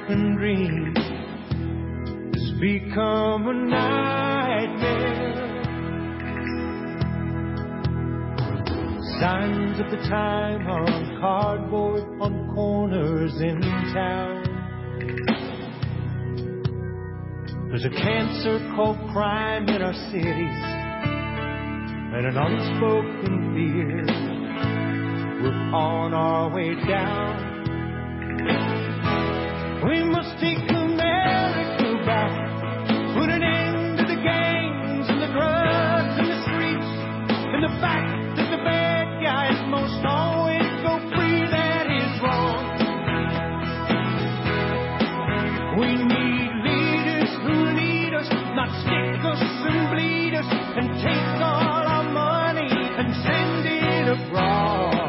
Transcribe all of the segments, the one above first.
unspoken dream has become a nightmare. Signs of the time are on cardboard on corners in town. There's a cancer called crime in our cities and an unspoken fear. We're on our way down. We must take America back. Put an end to the gangs and the drugs and the streets and the fact that the bad guys most always go free. That is wrong. We need leaders who lead us, not stick us and bleed us and take all our money and send it abroad.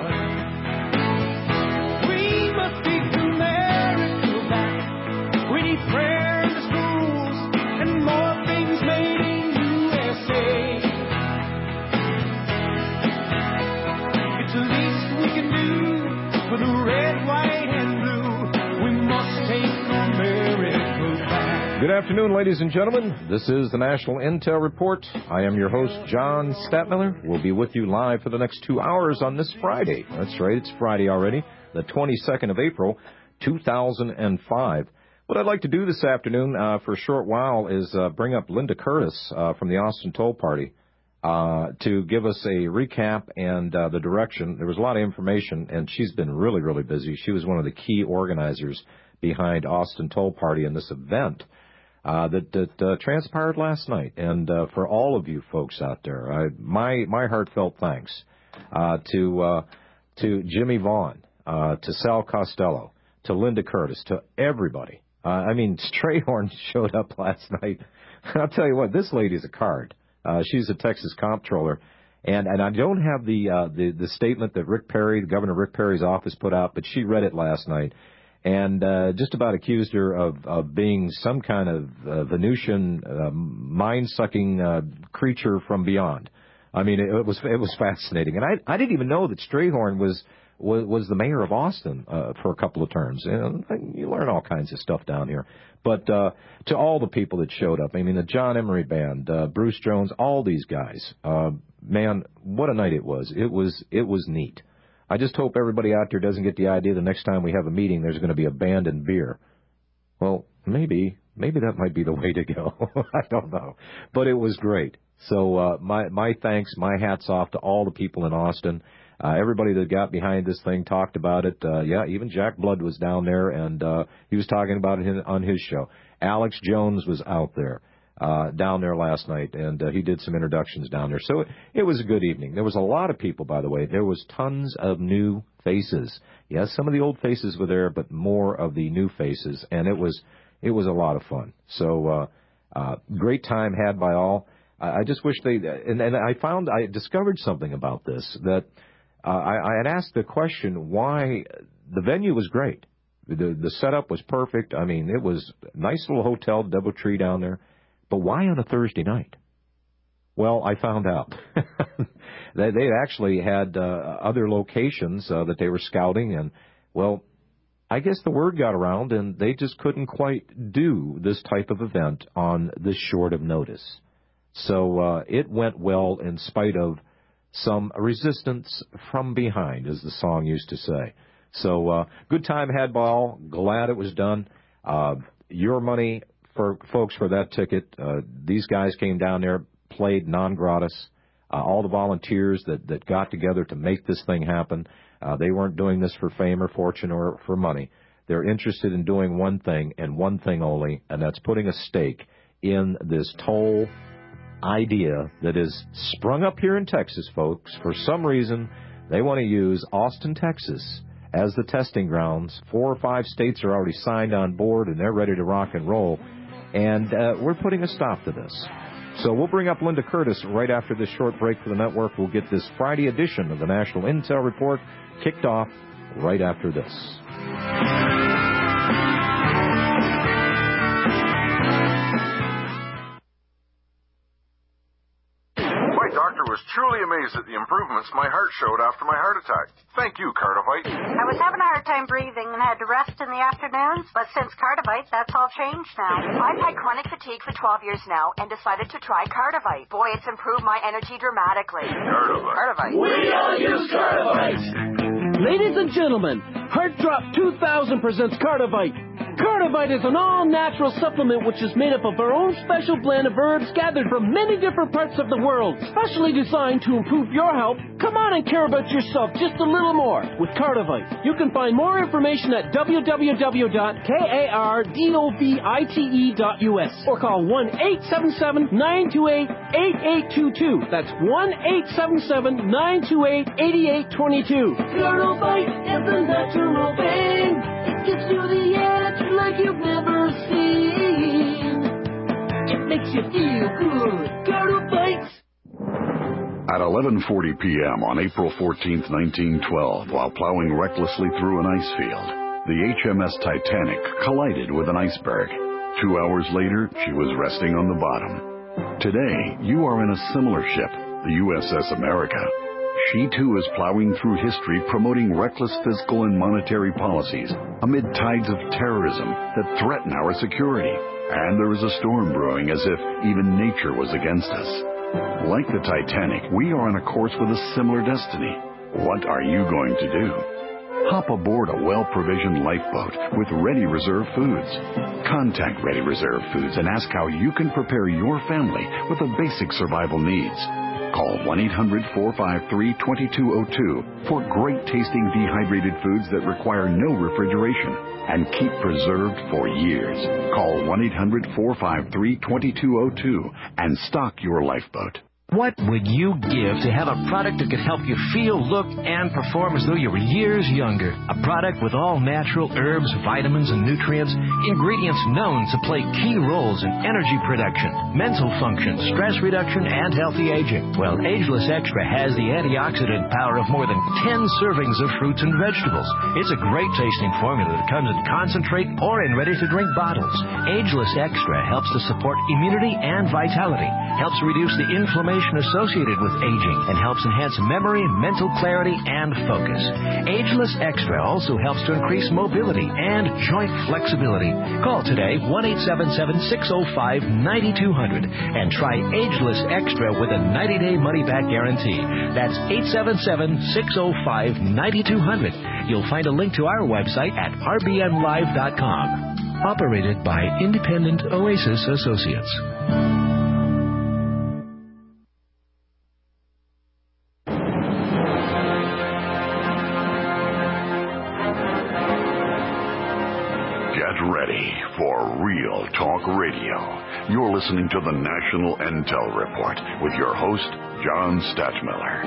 Prayer in the schools and more things made in USA. It's the least we can do for the red, white, and blue. We must take America back. Good afternoon, ladies and gentlemen. This is the National Intel Report. I am your host, John Statmiller. We'll be with you live for the next 2 hours on this Friday. That's right, it's Friday already, the 22nd of April, 2005. What I'd like to do this afternoon for a short while is bring up Linda Curtis from the Austin Toll Party to give us a recap and the direction. There was a lot of information, and she's been really, really busy. She was one of the key organizers behind Austin Toll Party and this event that transpired last night. And for all of you folks out there, my heartfelt thanks to Jimmy Vaughn, to Sal Costello, to Linda Curtis, to everybody. Strayhorn showed up last night. I'll tell you what, this lady's a card. She's a Texas comptroller, and I don't have the statement that Rick Perry, the Governor Rick Perry's office, put out, but she read it last night, and just about accused her of being some kind of Venusian mind-sucking creature from beyond. I mean, it was fascinating, and I didn't even know that Strayhorn was the mayor of Austin for a couple of terms. You learn all kinds of stuff down here. But to all the people that showed up, I mean, the John Emery Band, Bruce Jones, all these guys, man, what a night it was. It was neat. I just hope everybody out there doesn't get the idea the next time we have a meeting there's going to be a band and beer. Well, maybe that might be the way to go. I don't know. But it was great. So my thanks, my hats off to all the people in Austin. Everybody that got behind this thing talked about it. Even Jack Blood was down there, and he was talking about it on his show. Alex Jones was out there, down there last night, and he did some introductions down there. So it was a good evening. There was a lot of people, by the way. There was tons of new faces. Yes, some of the old faces were there, but more of the new faces, and it was a lot of fun. So great time had by all. I just wish and I discovered something about this that. I had asked the question why the venue was great. The setup was perfect. I mean, it was a nice little hotel, DoubleTree down there. But why on a Thursday night? Well, I found out. They actually had other locations that they were scouting. And, well, I guess the word got around, and they just couldn't quite do this type of event on this short of notice. So it went well in spite of some resistance from behind, as the song used to say. So good time had by all. Glad it was done. Your money, for folks, for that ticket. These guys came down there, played non-gratis. All the volunteers that got together to make this thing happen, they weren't doing this for fame or fortune or for money. They're interested in doing one thing and one thing only, and that's putting a stake in this toll idea that is sprung up here in Texas, folks. For some reason, they want to use Austin, Texas as the testing grounds. 4 or 5 states are already signed on board, and they're ready to rock and roll. And we're putting a stop to this. So we'll bring up Linda Curtis right after this short break for the network. We'll get this Friday edition of the National Intel Report kicked off right after this. My doctor was truly amazed at the improvements my heart showed after my heart attack. Thank you, Cardivite. I was having a hard time breathing and had to rest in the afternoons, but since Cardivite, that's all changed now. I've had chronic fatigue for 12 years now and decided to try Cardivite. Boy, it's improved my energy dramatically. Cardivite. We all use Cardivite. Ladies and gentlemen, Heart Drop 2000 presents Cardivite. Cardivite is an all-natural supplement which is made up of our own special blend of herbs gathered from many different parts of the world, specially designed to improve your health. Come on and care about yourself just a little more with Cardivite. You can find more information at www.kardovite.us or call 1-877-928-8822. That's 1-877-928-8822. Cardivite is a natural thing. It gives you the edge like you've never seen. It makes you feel good. Cardivite. At 11:40 p.m. on April 14, 1912, while plowing recklessly through an ice field, the HMS Titanic collided with an iceberg. 2 hours later, she was resting on the bottom. Today, you are in a similar ship, the USS America. She, too, is plowing through history promoting reckless fiscal and monetary policies amid tides of terrorism that threaten our security. And there is a storm brewing as if even nature was against us. Like the Titanic, we are on a course with a similar destiny. What are you going to do? Hop aboard a well-provisioned lifeboat with Ready Reserve Foods. Contact Ready Reserve Foods and ask how you can prepare your family with the basic survival needs. Call 1-800-453-2202 for great-tasting dehydrated foods that require no refrigeration and keep preserved for years. Call 1-800-453-2202 and stock your lifeboat. What would you give to have a product that could help you feel, look, and perform as though you were years younger? A product with all natural herbs, vitamins, and nutrients, ingredients known to play key roles in energy production, mental function, stress reduction, and healthy aging. Well, Ageless Extra has the antioxidant power of more than 10 servings of fruits and vegetables. It's a great tasting formula that comes in concentrate or in ready-to-drink bottles. Ageless Extra helps to support immunity and vitality, helps reduce the inflammation associated with aging, and helps enhance memory, mental clarity, and focus. Ageless Extra also helps to increase mobility and joint flexibility. Call today 1-877-605-9200 and try Ageless Extra with a 90-day money-back guarantee. That's 877-605-9200. You'll find a link to our website at rbnlive.com. Operated by Independent Oasis Associates. Ready for Real Talk Radio. You're listening to the National Intel Report with your host, John Stachmiller.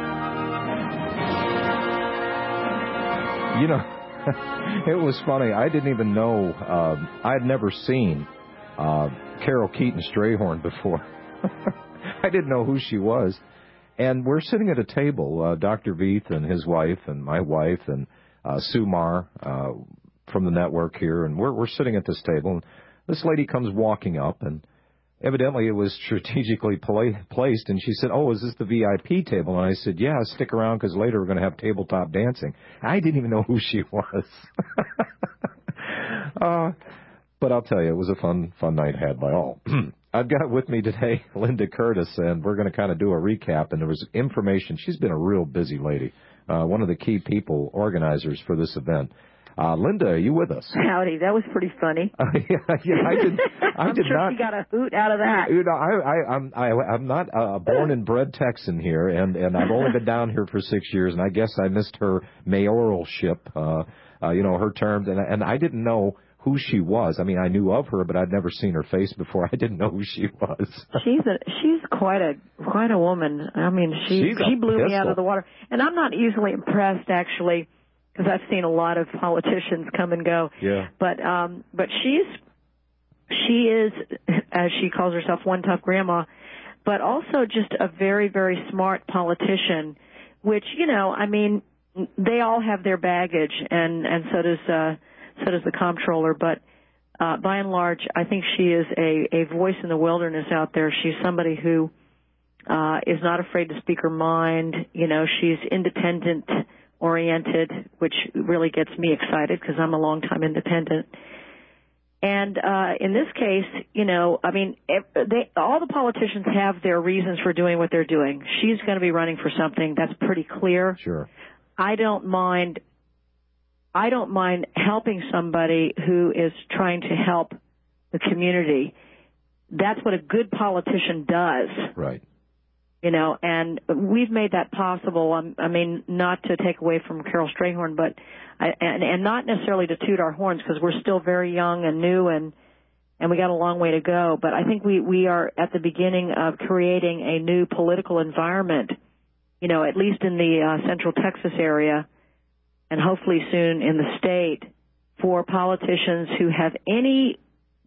You know, it was funny. I didn't even know. I'd never seen Carol Keaton Strayhorn before. I didn't know who she was. And we're sitting at a table, Dr. Veith and his wife and my wife and Sue Marr, from the network here, and we're sitting at this table, and this lady comes walking up, and evidently it was strategically placed, and she said, "Oh, is this the VIP table?" And I said, "Yeah, stick around, because later we're going to have tabletop dancing." I didn't even know who she was. But I'll tell you, it was a fun night had by all. I've got with me today Linda Curtis, and we're going to kind of do a recap, and there was information. She's been a real busy lady, one of the key people, organizers for this event. Linda, are you with us? Howdy, that was pretty funny. Yeah, I did I'm sure not. She got a hoot out of that. You know, I'm not a born and bred Texan here, and I've only been down here for 6 years, and I guess I missed her mayoralship, her terms, and I didn't know who she was. I mean, I knew of her, but I'd never seen her face before. I didn't know who she was. She's quite a woman. I mean, she blew me out of the water, and I'm not easily impressed actually, because I've seen a lot of politicians come and go. Yeah. But she is, as she calls herself, one tough grandma, but also just a very, very smart politician, which, I mean, they all have their baggage, and so does the comptroller. But by and large, I think she is a voice in the wilderness out there. She's somebody who is not afraid to speak her mind. You know, she's independent-oriented, which really gets me excited because I'm a long-time independent. And in this case, you know, I mean, all the politicians have their reasons for doing what they're doing. She's going to be running for something. That's pretty clear. Sure. I don't mind helping somebody who is trying to help the community. That's what a good politician does. Right. You know, and we've made that possible. I mean, not to take away from Carol Strayhorn, but and not necessarily to toot our horns because we're still very young and new and we got a long way to go. But I think we are at the beginning of creating a new political environment, you know, at least in the Central Texas area and hopefully soon in the state for politicians who have any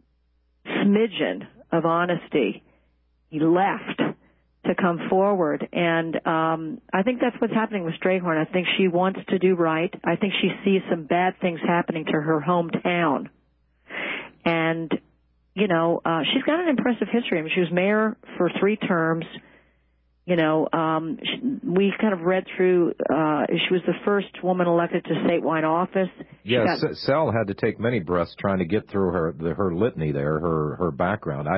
smidgen of honesty left to come forward. And I think that's what's happening with Strayhorn. I think she wants to do right. I think she sees some bad things happening to her hometown. And, you know, she's got an impressive history. I mean, she was mayor for 3 terms. You know, we kind of read through, she was the first woman elected to statewide office. Yes, Sal had to take many breaths trying to get through her litany there, her background.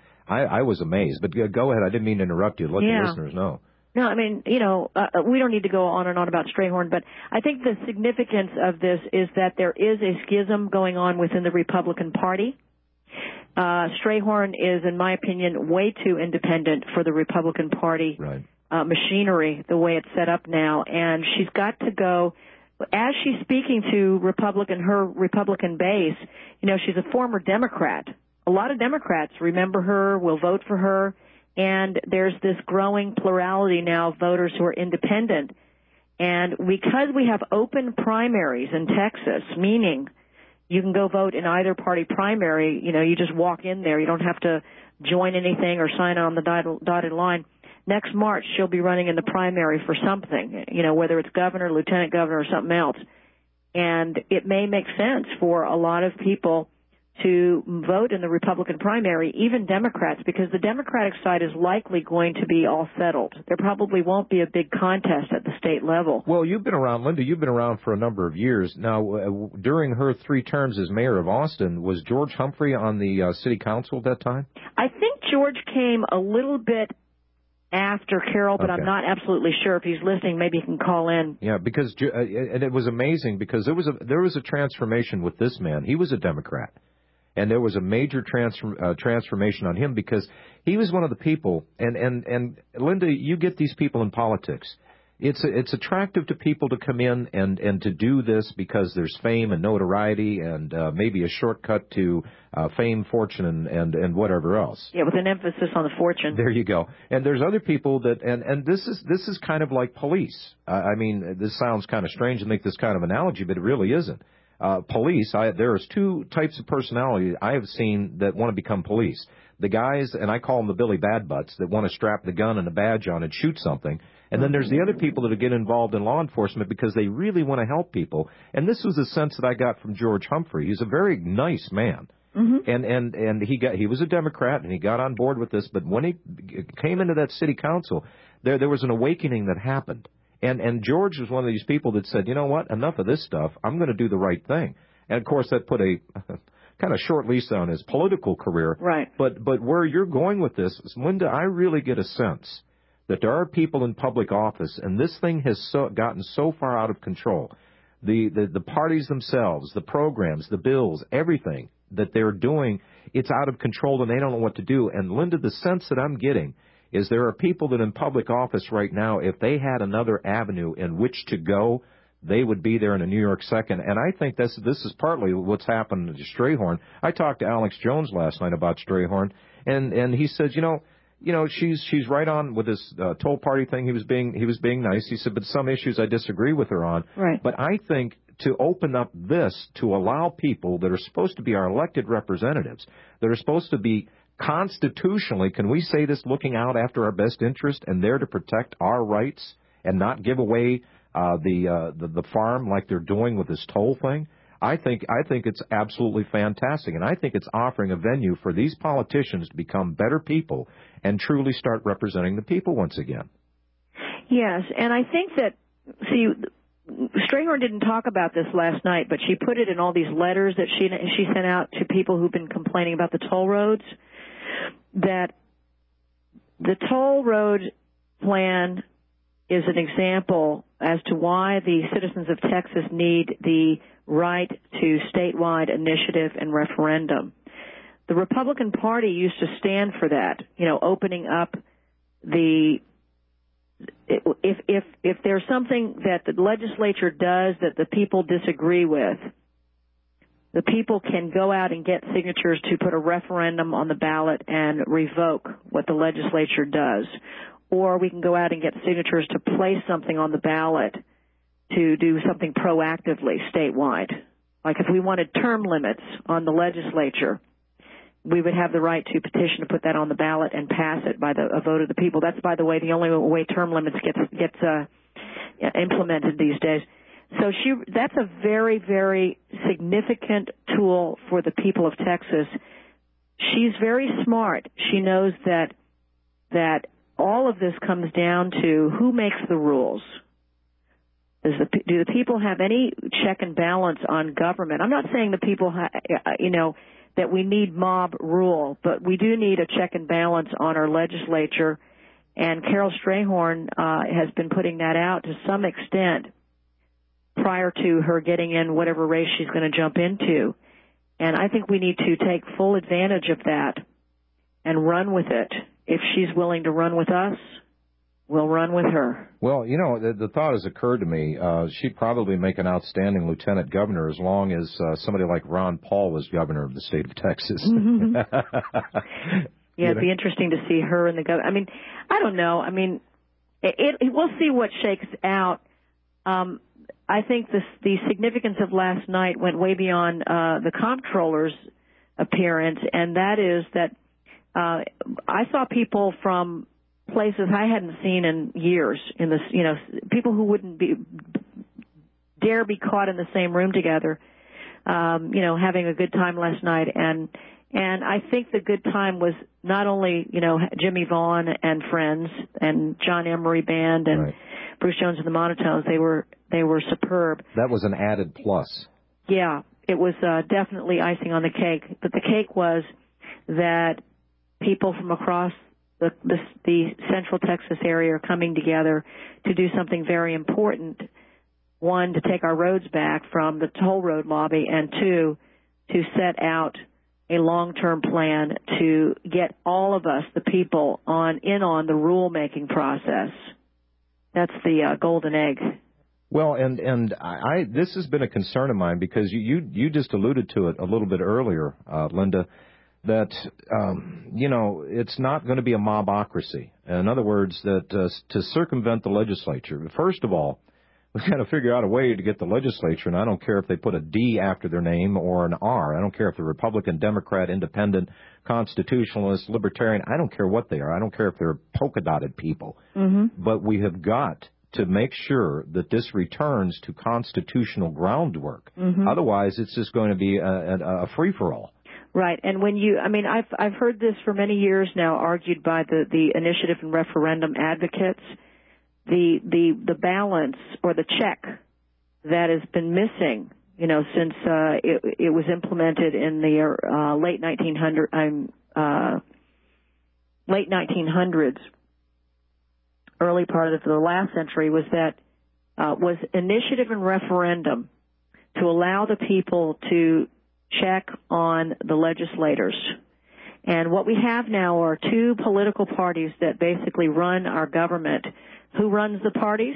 I was amazed. But go ahead. I didn't mean to interrupt you. Let the listeners know. No, I mean, you know, we don't need to go on and on about Strayhorn, but I think the significance of this is that there is a schism going on within the Republican Party. Strayhorn is, in my opinion, way too independent for the Republican Party machinery, the way it's set up now. And she's got to go, as she's speaking to her Republican base, you know, she's a former Democrat. A lot of Democrats remember her, will vote for her, and there's this growing plurality now of voters who are independent. And because we have open primaries in Texas, meaning you can go vote in either party primary, you know, you just walk in there. You don't have to join anything or sign on the dotted line. Next March, she'll be running in the primary for something, you know, whether it's governor, lieutenant governor, or something else. And it may make sense for a lot of people to vote in the Republican primary, even Democrats, because the Democratic side is likely going to be all settled. There probably won't be a big contest at the state level. Well, you've been around, Linda, you've been around for a number of years. Now, during her 3 terms as mayor of Austin, was George Humphrey on the city council at that time? I think George came a little bit after Carol, but I'm not absolutely sure. If he's listening, maybe he can call in. Yeah, because and it was amazing because there was a transformation with this man. He was a Democrat. And there was a major transformation on him because he was one of the people. And Linda, you get these people in politics. It's attractive to people to come in and to do this because there's fame and notoriety and maybe a shortcut to fame, fortune, and whatever else. Yeah, with an emphasis on the fortune. There you go. And there's other people that and this is kind of like police. I mean, this sounds kind of strange to make this kind of analogy, but it really isn't. Police, there's 2 types of personality I have seen that want to become police. The guys, and I call them the Billy Bad Butts, that want to strap the gun and the badge on and shoot something. And then there's the other people that get involved in law enforcement because they really want to help people. And this was a sense that I got from George Humphrey. He's a very nice man. Mm-hmm. And he was a Democrat and he got on board with this. But when he came into that city council, there was an awakening that happened. And George was one of these people that said, you know what, enough of this stuff. I'm going to do the right thing. And, of course, that put a kind of short lease on his political career. Right. But where you're going with this, Linda, I really get a sense that there are people in public office, and this thing has gotten so far out of control. The parties themselves, the programs, the bills, everything that they're doing, it's out of control, and they don't know what to do. And, Linda, the sense that I'm getting is there are people that in public office right now, if they had another avenue in which to go, they would be there in a New York second. And I think this is partly what's happened to Strayhorn. I talked to Alex Jones last night about Strayhorn, and he said, you know, she's right on with this toll party thing. He was being nice. He said, but some issues I disagree with her on. Right. But I think to open up this to allow people that are supposed to be our elected representatives, that are supposed to be constitutionally, can we say this, looking out after our best interest and there to protect our rights and not give away the farm like they're doing with this toll thing? I think it's absolutely fantastic, and I think it's offering a venue for these politicians to become better people and truly start representing the people once again. Yes, and I think that, see, Strayhorn didn't talk about this last night, but she put it in all these letters that she sent out to people who've been complaining about the toll roads, that the toll road plan is an example as to why the citizens of Texas need the right to statewide initiative and referendum. The Republican Party used to stand for that, opening up if there's something that the legislature does that the people disagree with, the people can go out and get signatures to put a referendum on the ballot and revoke what the legislature does. Or we can go out and get signatures to place something on the ballot to do something proactively statewide. Like if we wanted term limits on the legislature, we would have the right to petition to put that on the ballot and pass it by a vote of the people. That's, by the way, the only way term limits gets implemented these days. So that's a very, very significant tool for the people of Texas. She's very smart. She knows that all of this comes down to who makes the rules. Do the people have any check and balance on government? I'm not saying the people, that we need mob rule, but we do need a check and balance on our legislature. And Carol Strayhorn has been putting that out to some extent prior to her getting in whatever race she's going to jump into. And I think we need to take full advantage of that and run with it. If she's willing to run with us, we'll run with her. Well, the thought has occurred to me. She'd probably make an outstanding lieutenant governor as long as somebody like Ron Paul was governor of the state of Texas. Mm-hmm. Yeah, it'd be interesting to see her in the governor. I mean, I don't know. I mean, we'll see what shakes out. I think the significance of last night went way beyond the comptroller's appearance, and that is that I saw people from places I hadn't seen in years, in this, people who wouldn't dare be caught in the same room together, having a good time last night. And I think the good time was not only, Jimmy Vaughn and friends and John Emery Band and right. Bruce Jones and the Monotones. They were superb. That was an added plus. Yeah, it was definitely icing on the cake. But the cake was that people from across the Central Texas area are coming together to do something very important. One, to take our roads back from the toll road lobby, and two, to set out a long-term plan to get all of us, the people, in on the rule-making process. That's the golden egg. Well, and this has been a concern of mine because you just alluded to it a little bit earlier, Linda, that, it's not going to be a mobocracy. In other words, that to circumvent the legislature, first of all, we've got to figure out a way to get the legislature, and I don't care if they put a D after their name or an R. I don't care if they're Republican, Democrat, Independent, Constitutionalist, Libertarian. I don't care what they are. I don't care if they're polka-dotted people. Mm-hmm. But we have got to make sure that this returns to constitutional groundwork. Mm-hmm. Otherwise, it's just going to be a free-for-all. Right, and I've heard this for many years now, argued by the initiative and referendum advocates. The balance or the check that has been missing, since it was implemented in the late 1900s, early part of the last century, was initiative and referendum to allow the people to check on the legislators. And what we have now are two political parties that basically run our government. Who runs the parties?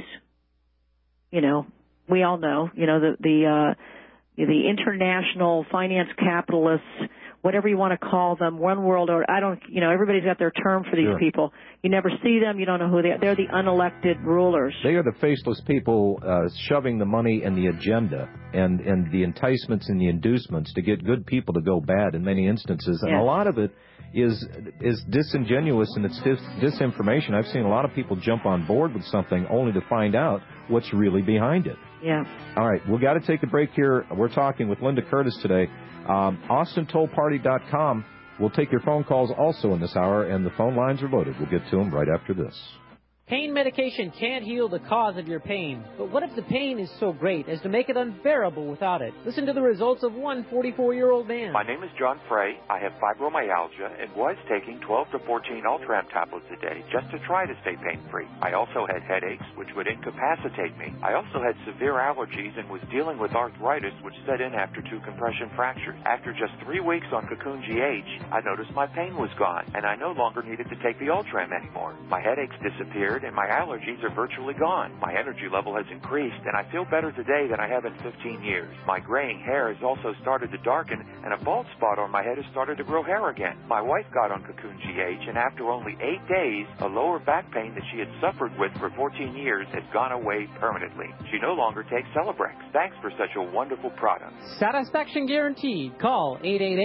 We all know, the international finance capitalists, whatever you want to call them, one world order. Everybody's got their term for these sure. people. You never see them. You don't know who they are. They're the unelected rulers. They are the faceless people shoving the money and the agenda and the enticements and the inducements to get good people to go bad in many instances. And yes. A lot of it is disingenuous and it's disinformation. I've seen a lot of people jump on board with something only to find out what's really behind it. Yeah. All right, we've got to take a break here. We're talking with Linda Curtis today. AustinTollParty.com. We'll take your phone calls also in this hour, and the phone lines are loaded. We'll get to them right after this. Pain medication can't heal the cause of your pain. But what if the pain is so great as to make it unbearable without it? Listen to the results of one 44-year-old man. My name is John Frey. I have fibromyalgia and was taking 12 to 14 Ultram tablets a day just to try to stay pain-free. I also had headaches, which would incapacitate me. I also had severe allergies and was dealing with arthritis, which set in after 2 compression fractures. After just 3 weeks on Cocoon GH, I noticed my pain was gone, and I no longer needed to take the Ultram anymore. My headaches disappeared, and my allergies are virtually gone. My energy level has increased, and I feel better today than I have in 15 years. My graying hair has also started to darken, and a bald spot on my head has started to grow hair again. My wife got on Cocoon GH, and after only 8 days, a lower back pain that she had suffered with for 14 years has gone away permanently. She no longer takes Celebrex. Thanks for such a wonderful product. Satisfaction guaranteed. Call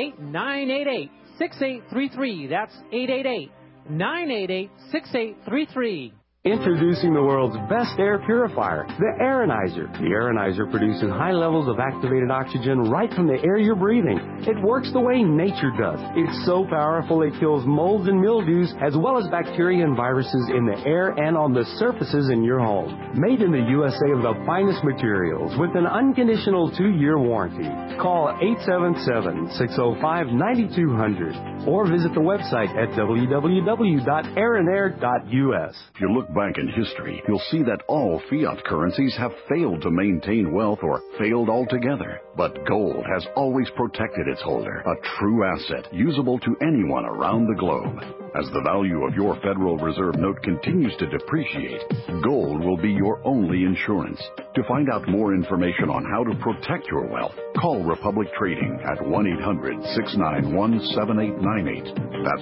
888-988-6833. That's 888-988-6833. Introducing the world's best air purifier, the Aeronizer. The Aeronizer produces high levels of activated oxygen right from the air you're breathing. It works the way nature does. It's so powerful it kills molds and mildews as well as bacteria and viruses in the air and on the surfaces in your home. Made in the USA of the finest materials with an unconditional 2-year warranty. Call 877-605-9200 or visit the website at www.aeronair.us. If you look back in history, you'll see that all fiat currencies have failed to maintain wealth or failed altogether. But gold has always protected its holder, a true asset usable to anyone around the globe. As the value of your Federal Reserve note continues to depreciate, gold will be your only insurance. To find out more information on how to protect your wealth, call Republic Trading at 1-800-691-7898. That's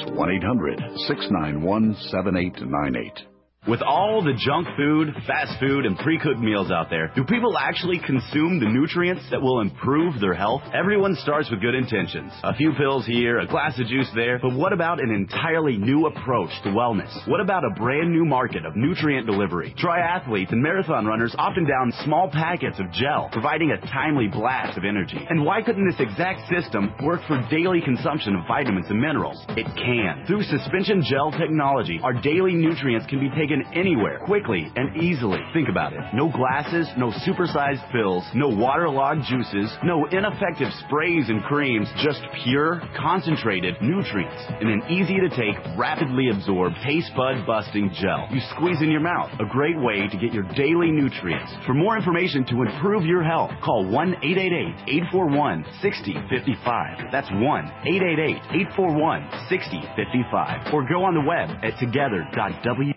1-800-691-7898. With all the junk food, fast food, and pre-cooked meals out there, do people actually consume the nutrients that will improve their health? Everyone starts with good intentions. A few pills here, a glass of juice there, but what about an entirely new approach to wellness? What about a brand new market of nutrient delivery? Triathletes and marathon runners often down small packets of gel, providing a timely blast of energy. And why couldn't this exact system work for daily consumption of vitamins and minerals? It can. Through suspension gel technology, our daily nutrients can be taken anywhere, quickly and easily. Think about it. No glasses, no supersized pills, no waterlogged juices, no ineffective sprays and creams, just pure, concentrated nutrients in an easy-to-take, rapidly absorbed, taste bud busting gel. You squeeze in your mouth. A great way to get your daily nutrients. For more information to improve your health, call 1-888-841-6055. That's 1-888-841-6055. Or go on the web at together.w.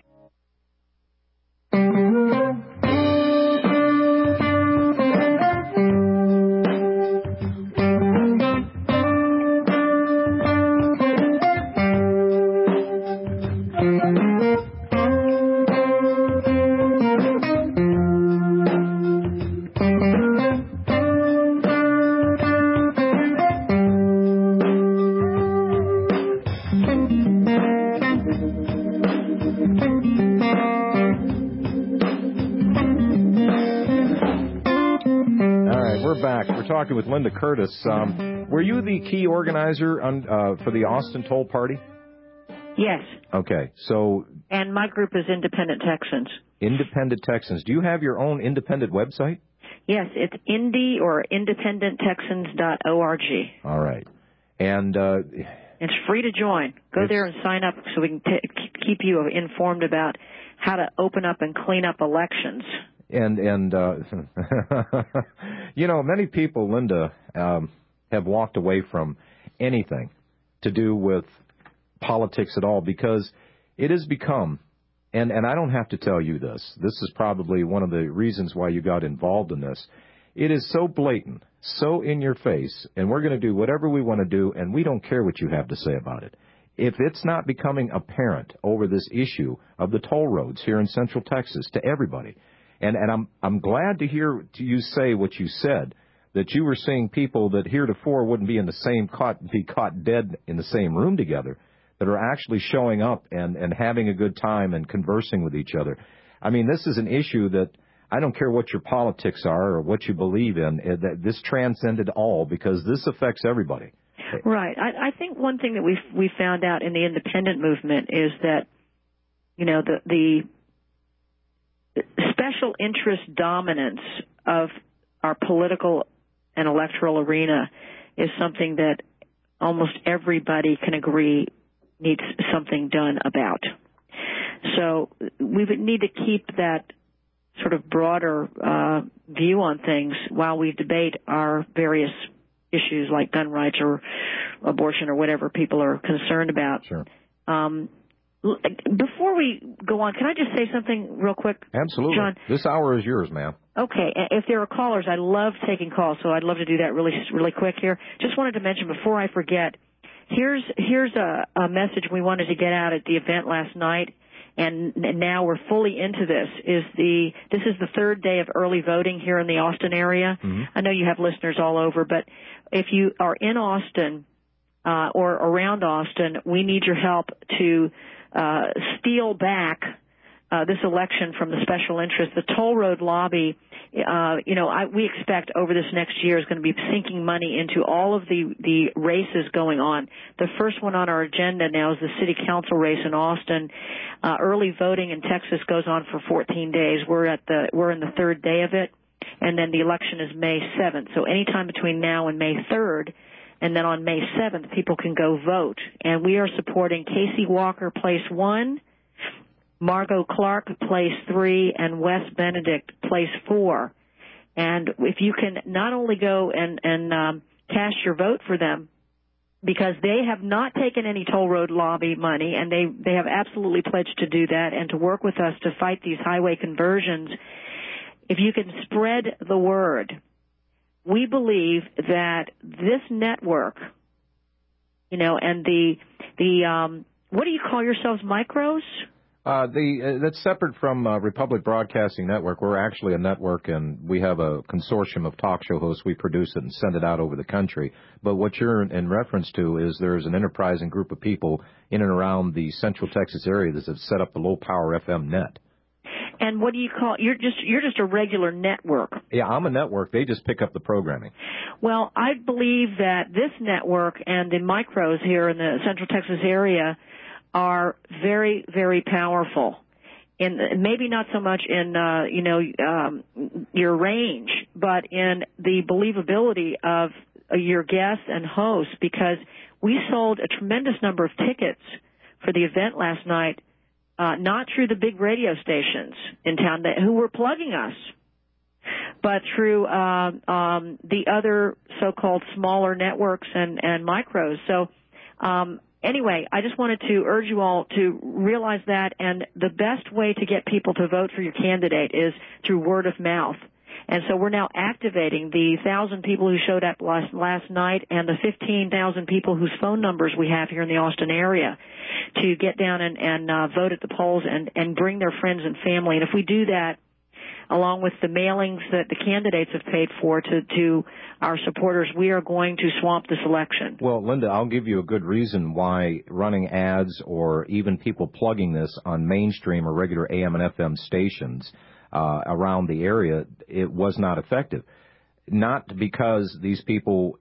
Talking with Linda Curtis. Were you the key organizer for the Austin Toll Party? Yes. Okay, so... And my group is Independent Texans. Independent Texans. Do you have your own independent website? Yes, it's Indy or IndependentTexans.org. All right. And... it's free to join. Go there and sign up so we can keep you informed about how to open up and clean up elections. And you know, many people, Linda, have walked away from anything to do with politics at all because it has become, and I don't have to tell you this, this is probably one of the reasons why you got involved in this. It is so blatant, so in your face, and we're going to do whatever we want to do, and we don't care what you have to say about it. If it's not becoming apparent over this issue of the toll roads here in Central Texas to everybody, and I'm glad to hear you say what you said, that you were seeing people that heretofore wouldn't be in the same be caught dead in the same room together, that are actually showing up and having a good time and conversing with each other. I mean, this is an issue that I don't care what your politics are or what you believe in. This transcended all because this affects everybody. Right. I think one thing that we found out in the independent movement is that, you know, the special interest dominance of our political and electoral arena is something that almost everybody can agree needs something done about. So we would need to keep that sort of broader view on things while we debate our various issues like gun rights or abortion or whatever people are concerned about. Sure. Before we go on, can I just say something real quick? Absolutely. John? This hour is yours, ma'am. Okay. If there are callers, I love taking calls, so I'd love to do that really quick here. Just wanted to mention before I forget, here's a message we wanted to get out at the event last night, and now we're fully into this. This is the third day of early voting here in the Austin area. Mm-hmm. I know you have listeners all over, but if you are in Austin or around Austin, we need your help to steal back this election from the special interest. The toll road lobby, we expect over this next year is going to be sinking money into all of the races going on. The first one on our agenda now is the city council race in Austin. Early voting in Texas goes on for 14 days. We're in the third day of it, and then the election is May 7th. So anytime between now and May 3rd, and then on May 7th, people can go vote. And we are supporting Casey Walker, place 1, Margot Clark, place 3, and Wes Benedict, place 4. And if you can not only go and cast your vote for them, because they have not taken any toll road lobby money, and they have absolutely pledged to do that and to work with us to fight these highway conversions. If you can spread the word, we believe that this network, and the what do you call yourselves, micros? That's separate from Republic Broadcasting Network. We're actually a network, and we have a consortium of talk show hosts. We produce it and send it out over the country. But what you're in reference to is there's an enterprising group of people in and around the Central Texas area that have set up the low power FM net. And what do you call? You're just a regular network. Yeah, I'm a network. They just pick up the programming. Well, I believe that this network and the micros here in the Central Texas area are very, very powerful. Maybe not so much in your range, but in the believability of your guests and hosts, because we sold a tremendous number of tickets for the event last night. Not through the big radio stations in town who were plugging us, but through the other so-called smaller networks and micros. So anyway, I just wanted to urge you all to realize that, and the best way to get people to vote for your candidate is through word of mouth. And so we're now activating the 1,000 people who showed up last night and the 15,000 people whose phone numbers we have here in the Austin area to get down and vote at the polls and bring their friends and family. And if we do that, along with the mailings that the candidates have paid for to our supporters, we are going to swamp this election. Well, Linda, I'll give you a good reason why running ads or even people plugging this on mainstream or regular AM and FM stations around the area, it was not effective. Not because these people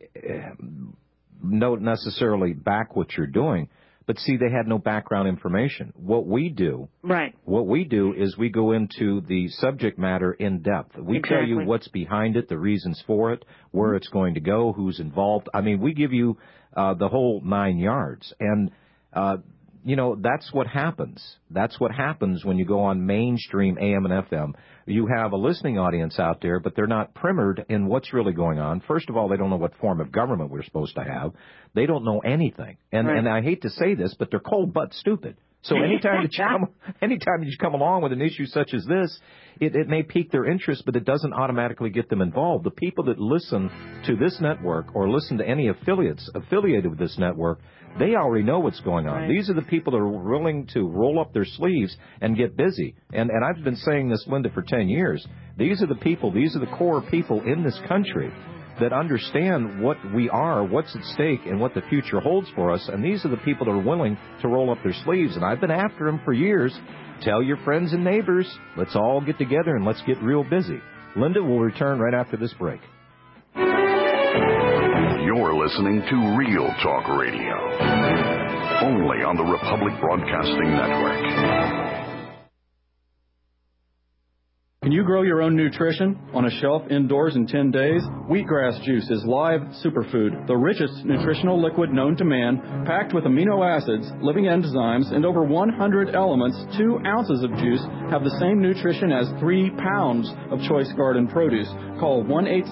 don't necessarily back what you're doing, but see, they had no background information. What we do is we go into the subject matter in depth. We tell you what's behind it, the reasons for it, where it's going to go, who's involved. I mean, we give you the whole 9 yards. And that's what happens. That's what happens when you go on mainstream AM and FM. You have a listening audience out there, but they're not primered in what's really going on. First of all, they don't know what form of government we're supposed to have. They don't know anything. And I hate to say this, but they're cold butt stupid. So anytime you come along with an issue such as this, it may pique their interest, but it doesn't automatically get them involved. The people that listen to this network or listen to any affiliates affiliated with this network, they already know what's going on. Right. These are the people that are willing to roll up their sleeves and get busy. And I've been saying this, Linda, for 10 years. These are the people, these are the core people in this country that understand what we are, what's at stake, and what the future holds for us. And these are the people that are willing to roll up their sleeves. And I've been after them for years. Tell your friends and neighbors. Let's all get together and let's get real busy. Linda will return right after this break. You're listening to Real Talk Radio, only on the Republic Broadcasting Network. Can you grow your own nutrition on a shelf indoors in 10 days? Wheatgrass juice is live superfood, the richest nutritional liquid known to man, packed with amino acids, living enzymes, and over 100 elements. 2 ounces of juice have the same nutrition as 3 pounds of choice garden produce. Call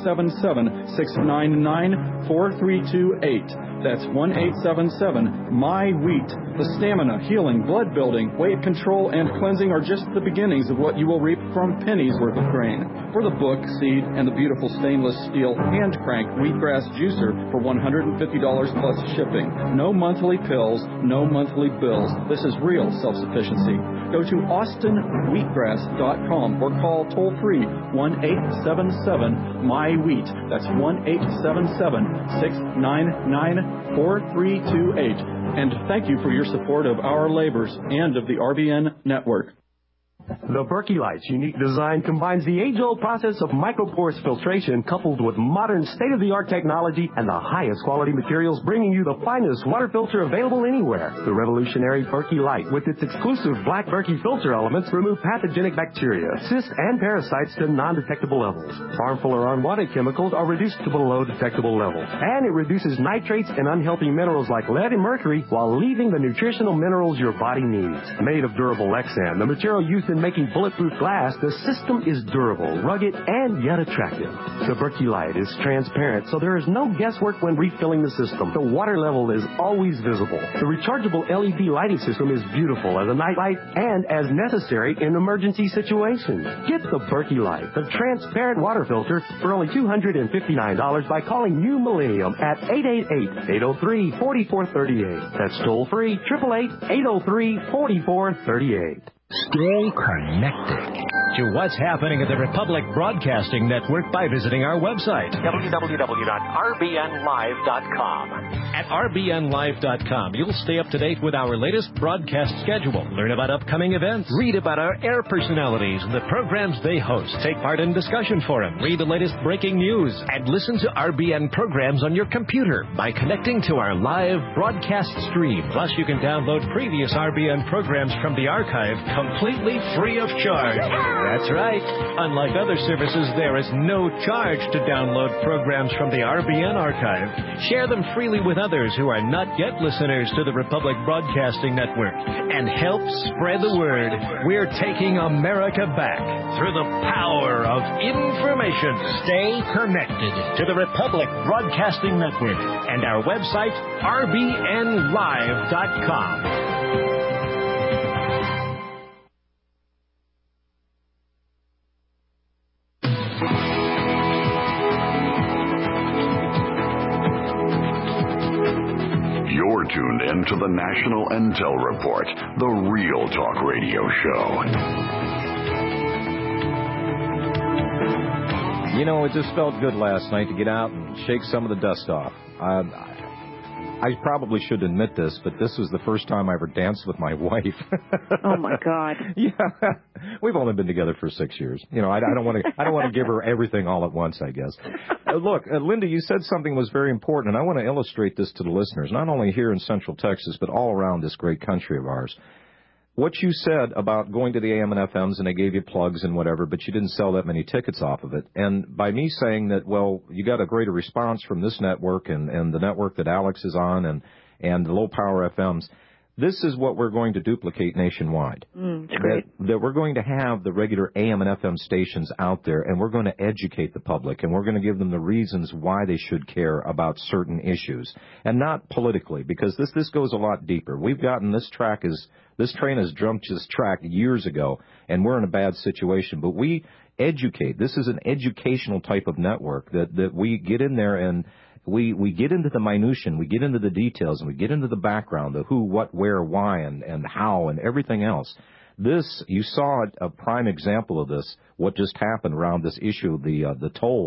1-877-699-4328. That's 1-877-MY-WHEAT. The stamina, healing, blood building, weight control, and cleansing are just the beginnings of what you will reap from pennies worth of grain. For the book, seed, and the beautiful stainless steel hand crank wheatgrass juicer for $150 plus shipping. No monthly pills, no monthly bills. This is real self-sufficiency. Go to austinwheatgrass.com or call toll-free 1-877-MY-WHEAT. That's 1-877-699-4328. And thank you for your support of our labors and of the RBN Network. The Berkey Light's unique design combines the age-old process of microporous filtration coupled with modern state-of-the-art technology and the highest quality materials, bringing you the finest water filter available anywhere. The revolutionary Berkey Light, with its exclusive black Berkey filter elements, remove pathogenic bacteria, cysts, and parasites to non-detectable levels. Harmful or unwanted chemicals are reduced to below detectable levels. And it reduces nitrates and unhealthy minerals like lead and mercury while leaving the nutritional minerals your body needs. Made of durable Lexan, the material used in making bulletproof glass, the system is durable, rugged, and yet attractive. The Berkey Light is transparent, so there is no guesswork when refilling the system. The water level is always visible. The rechargeable LED lighting system is beautiful as a night light and as necessary in emergency situations. Get the Berkey Light, the transparent water filter, for only $259 by calling New Millennium at 888-803-4438. That's toll-free, 888-803-4438. Stay connected to what's happening at the Republic Broadcasting Network by visiting our website, www.rbnlive.com. At rbnlive.com, you'll stay up to date with our latest broadcast schedule, learn about upcoming events, read about our air personalities and the programs they host, take part in discussion forums, read the latest breaking news, and listen to RBN programs on your computer by connecting to our live broadcast stream. Plus, you can download previous RBN programs from the archive completely free of charge. That's right. Unlike other services, there is no charge to download programs from the RBN archive. Share them freely with others who are not yet listeners to the Republic Broadcasting Network and help spread the word. We're taking America back through the power of information. Stay connected to the Republic Broadcasting Network and our website, rbnlive.com. You're tuned in to the National Intel Report, the Real Talk Radio Show. You know, it just felt good last night to get out and shake some of the dust off. I probably should admit this, but this was the first time I ever danced with my wife. Oh my God! Yeah, we've only been together for 6 years. You know, I don't want to give her everything all at once, I guess. Look, Linda, you said something was very important, and I want to illustrate this to the listeners, not only here in Central Texas, but all around this great country of ours. What you said about going to the AM and FMs and they gave you plugs and whatever, but you didn't sell that many tickets off of it. And by me saying that, well, you got a greater response from this network and the network that Alex is on and the low power FMs, this is what we're going to duplicate nationwide. It's great. That we're going to have the regular AM and FM stations out there, and we're going to educate the public, and we're going to give them the reasons why they should care about certain issues, and not politically, because this goes a lot deeper. We've gotten this train has jumped this track years ago, and we're in a bad situation. But we educate. This is an educational type of network that we get in there and we get into the minutiae, we get into the details, and we get into the background, the who, what, where, why, and how, and everything else. This, you saw a prime example of this, what just happened around this issue of the tolls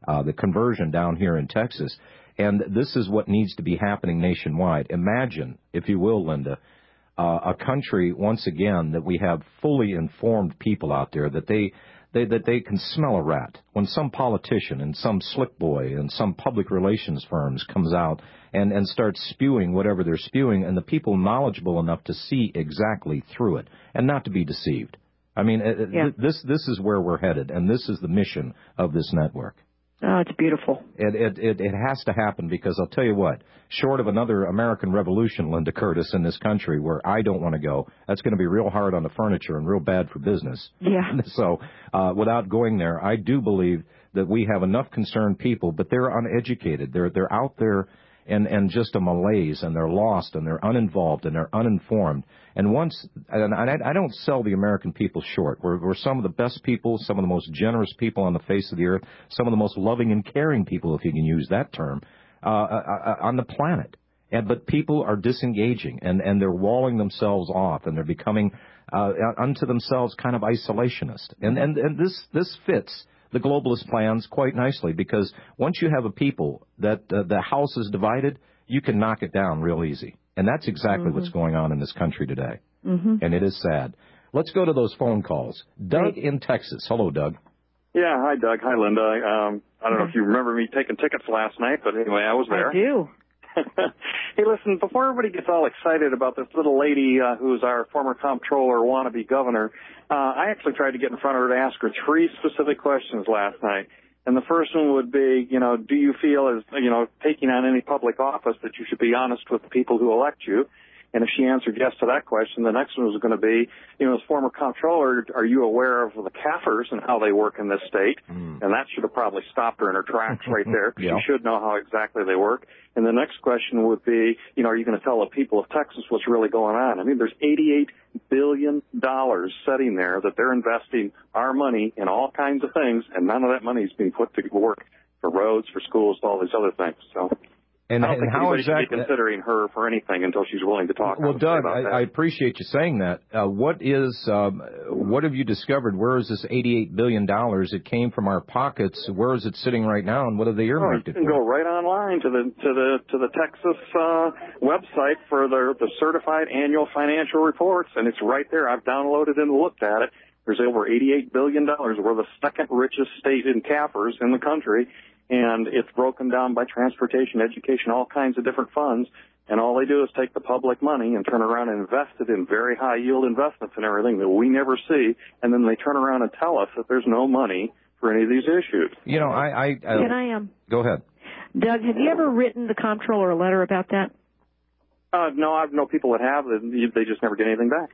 the conversion down here in Texas. And this is what needs to be happening nationwide. Imagine, if you will, Linda, a country, once again, that we have fully informed people out there that they can smell a rat. When some politician and some slick boy and some public relations firms comes out and starts spewing whatever they're spewing, and the people knowledgeable enough to see exactly through it and not to be deceived. I mean, this is where we're headed, and this is the mission of this network. Oh, it's beautiful. It has to happen, because I'll tell you what, short of another American Revolution, Linda Curtis, in this country where I don't want to go, that's going to be real hard on the furniture and real bad for business. Yeah. So without going there, I do believe that we have enough concerned people, but they're uneducated. They're out there and just a malaise, and they're lost, and they're uninvolved, and they're uninformed. And I don't sell the American people short. We're some of the best people, some of the most generous people on the face of the earth, some of the most loving and caring people, if you can use that term, on the planet. But people are disengaging, and they're walling themselves off, and they're becoming unto themselves kind of isolationist. And this fits the globalist plans quite nicely, because once you have a people that the house is divided, you can knock it down real easy. And that's exactly what's going on in this country today. And it is sad. Let's go to those phone calls. Doug in Texas. Hello, Doug. Yeah, hi, Doug. Hi, Linda. I don't know if you remember me taking tickets last night, but anyway, I was there. I do. Hey, listen, before everybody gets all excited about this little lady who's our former comptroller, wannabe governor, I actually tried to get in front of her to ask her 3 specific questions last night. And the first one would be, do you feel as, taking on any public office that you should be honest with the people who elect you? And if she answered yes to that question, the next one was going to be, as former comptroller, are you aware of the CAFRs and how they work in this state? And that should have probably stopped her in her tracks right there. She should know how exactly they work. And the next question would be, are you going to tell the people of Texas what's really going on? I mean, there's $88 billion sitting there that they're investing our money in all kinds of things, and none of that money is being put to work for roads, for schools, all these other things. So I don't think anybody should be considering her for anything until she's willing to talk. Well, Doug, I appreciate you saying that. What have you discovered? Where is this $88 billion? It came from our pockets. Where is it sitting right now, and what are they earmarked it for? You can go right online to the Texas website for the certified annual financial reports, and it's right there. I've downloaded and looked at it. There's over $88 billion. We're the second richest state in CAFRs in the country. And it's broken down by transportation, education, all kinds of different funds. And all they do is take the public money and turn around and invest it in very high-yield investments and everything that we never see. And then they turn around and tell us that there's no money for any of these issues. Can I Go ahead. Doug, have you ever written the comptroller a letter about that? No, I know people that have. They just never get anything back.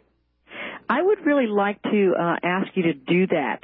I would really like to ask you to do that.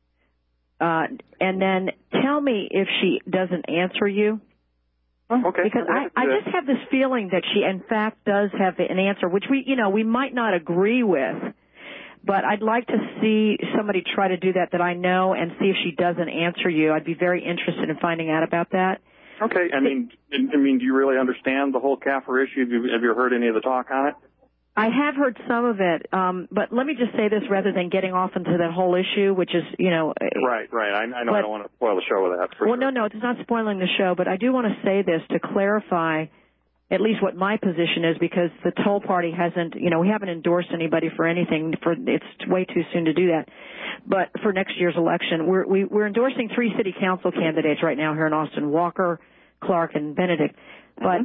And then tell me if she doesn't answer you. Okay. Because I just have this feeling that she, in fact, does have an answer, which we might not agree with. But I'd like to see somebody try to do that I know, and see if she doesn't answer you. I'd be very interested in finding out about that. Okay. I mean, do you really understand the whole CAFR issue? Have you heard any of the talk on it? I have heard some of it, but let me just say this rather than getting off into that whole issue, which is, Right. I know I don't want to spoil the show with that. No, it's not spoiling the show, but I do want to say this to clarify at least what my position is, because the Toll Party hasn't, we haven't endorsed anybody for anything. It's way too soon to do that. But for next year's election, we're endorsing 3 city council candidates right now here in Austin: Walker, Clark, and Benedict. But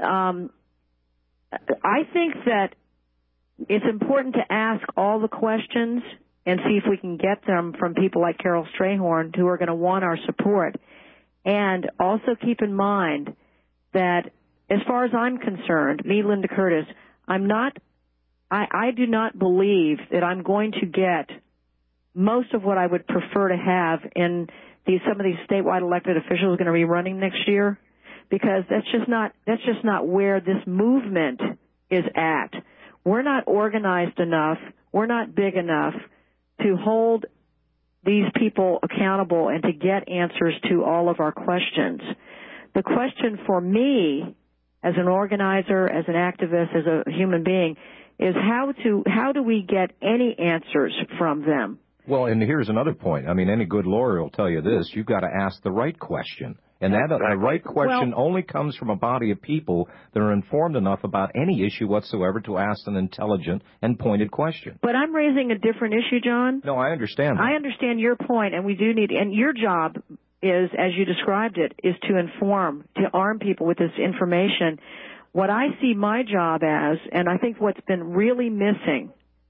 I think that it's important to ask all the questions and see if we can get them from people like Carol Strayhorn, who are going to want our support. And also keep in mind that as far as I'm concerned, me, Linda Curtis, I do not believe that I'm going to get most of what I would prefer to have in some of these statewide elected officials going to be running next year, because that's just not where this movement is at. We're not organized enough, we're not big enough to hold these people accountable and to get answers to all of our questions. The question for me, as an organizer, as an activist, as a human being, is how do we get any answers from them? Well, and here's another point. I mean, any good lawyer will tell you this. You've got to ask the right question. And that the right question only comes from a body of people that are informed enough about any issue whatsoever to ask an intelligent and pointed question. But I'm raising a different issue, John. No, I understand that. I understand your point, and we do need, and your job is, as you described it, is to inform, to arm people with this information. What I see my job as, and I think what's been really missing,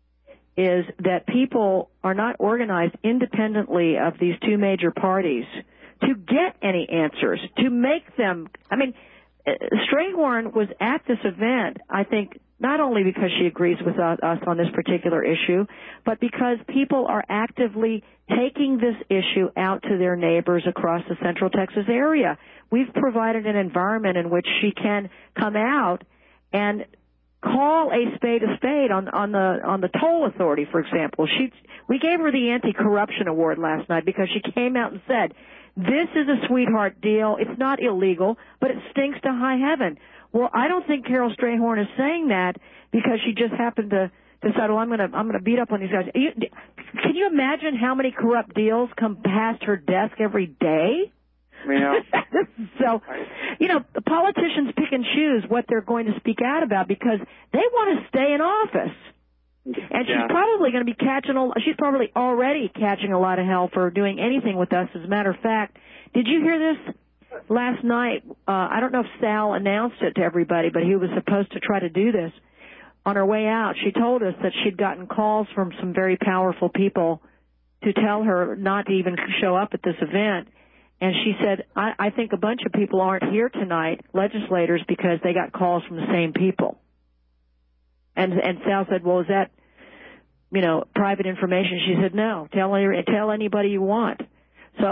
is that people are not organized independently of these two major parties to get any answers, to make them. I mean, Strayhorn was at this event, I think, not only because she agrees with us on this particular issue, but because people are actively taking this issue out to their neighbors across the Central Texas area. We've provided an environment in which she can come out and call a spade on the toll authority, for example. We gave her the anti-corruption award last night because she came out and said, this is a sweetheart deal. It's not illegal, but it stinks to high heaven. Well, I don't think Carol Strayhorn is saying that because she just happened to decide, well, I'm going to beat up on these guys. Can you imagine how many corrupt deals come past her desk every day? Yeah. So, the politicians pick and choose what they're going to speak out about because they want to stay in office. And she's probably going to be she's probably already catching a lot of hell for doing anything with us. As a matter of fact, did you hear this last night? I don't know if Sal announced it to everybody, but he was supposed to try to do this. On her way out, she told us that she'd gotten calls from some very powerful people to tell her not to even show up at this event. And she said, I think a bunch of people aren't here tonight, legislators, because they got calls from the same people. And Sal said, well, is that, private information? She said, no, tell anybody you want. So,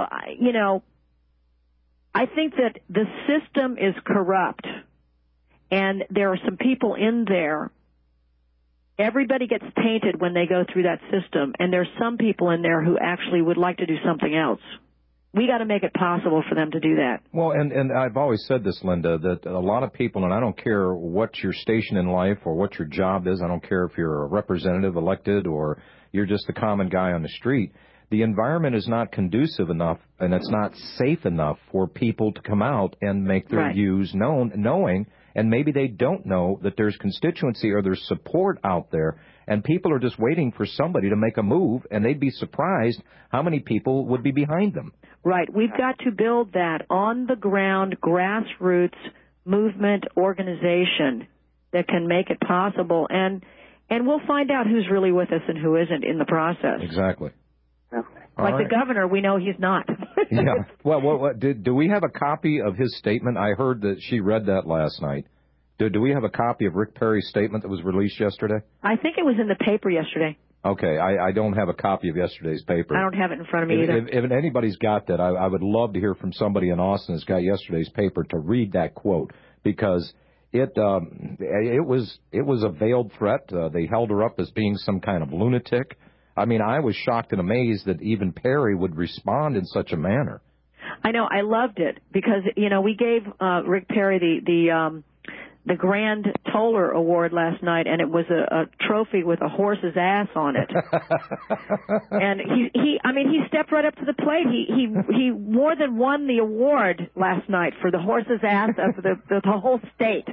I think that the system is corrupt, and there are some people in there. Everybody gets tainted when they go through that system, and there's some people in there who actually would like to do something else. We got to make it possible for them to do that. Well, and I've always said this, Linda, that a lot of people, and I don't care what your station in life or what your job is, I don't care if you're a representative elected or you're just a common guy on the street, the environment is not conducive enough and it's not safe enough for people to come out and make their views known, knowing, and maybe they don't know that there's constituency or there's support out there, and people are just waiting for somebody to make a move, and they'd be surprised how many people would be behind them. Right. We've got to build that on-the-ground, grassroots movement organization that can make it possible, and we'll find out who's really with us and who isn't in the process. Exactly. Like the governor, we know he's not. Yeah. Well, do we have a copy of his statement? I heard that she read that last night. Do we have a copy of Rick Perry's statement that was released yesterday? I think it was in the paper yesterday. Okay, I don't have a copy of yesterday's paper. I don't have it in front of me either. If anybody's got that, I would love to hear from somebody in Austin that's got yesterday's paper to read that quote, because it was a veiled threat. They held her up as being some kind of lunatic. I mean, I was shocked and amazed that even Perry would respond in such a manner. I know. I loved it because, we gave Rick Perry the Grand Toller Award last night, and it was a trophy with a horse's ass on it. And he stepped right up to the plate. He more than won the award last night for the horse's ass of the whole state.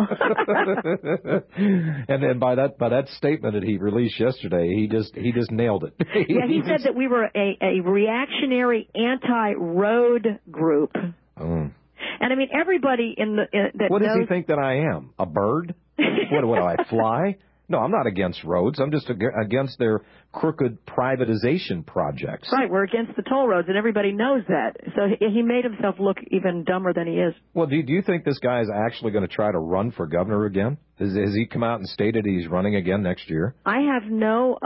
And then by that statement that he released yesterday, he just nailed it. He said that we were a reactionary anti-road group. And everybody that what does knows... he think that I am? A bird? What do I fly? No, I'm not against roads. I'm just against their crooked privatization projects. Right, we're against the toll roads, and everybody knows that. So he made himself look even dumber than he is. Well, do you think this guy is actually going to try to run for governor again? Has he come out and stated he's running again next year? I have no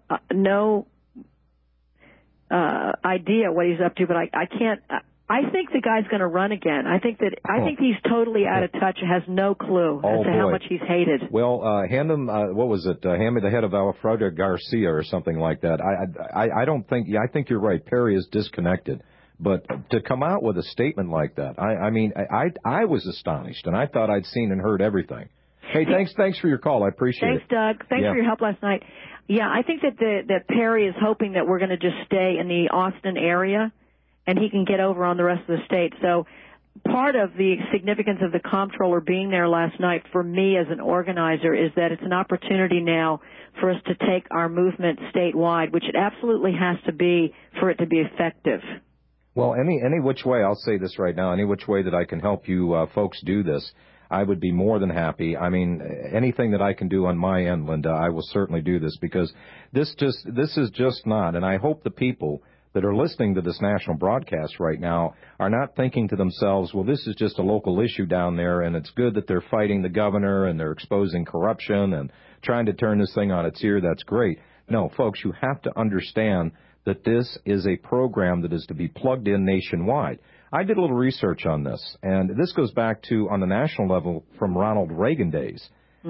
idea what he's up to, but I can't... I think the guy's going to run again. I think he's totally out of touch, has no clue as to how much he's hated. Well, hand him what was it? Hand me the head of Alfredo Garcia or something like that. I don't think. Yeah, I think you're right. Perry is disconnected, but to come out with a statement like that, I was astonished, and I thought I'd seen and heard everything. Hey, thanks for your call. I appreciate it. Thanks, Doug. Thanks for your help last night. Yeah, I think that Perry is hoping that we're going to just stay in the Austin area, and he can get over on the rest of the state. So part of the significance of the comptroller being there last night for me as an organizer is that it's an opportunity now for us to take our movement statewide, which it absolutely has to be for it to be effective. Well, any which way, I'll say this right now, any which way that I can help you folks do this, I would be more than happy. I mean, anything that I can do on my end, Linda, I will certainly do this, because this is just not, and I hope the people that are listening to this national broadcast right now are not thinking to themselves, well, this is just a local issue down there, and it's good that they're fighting the governor and they're exposing corruption and trying to turn this thing on its ear. That's great. No, folks, you have to understand that this is a program that is to be plugged in nationwide. I did a little research on this, and this goes back to, on the national level, from Ronald Reagan days.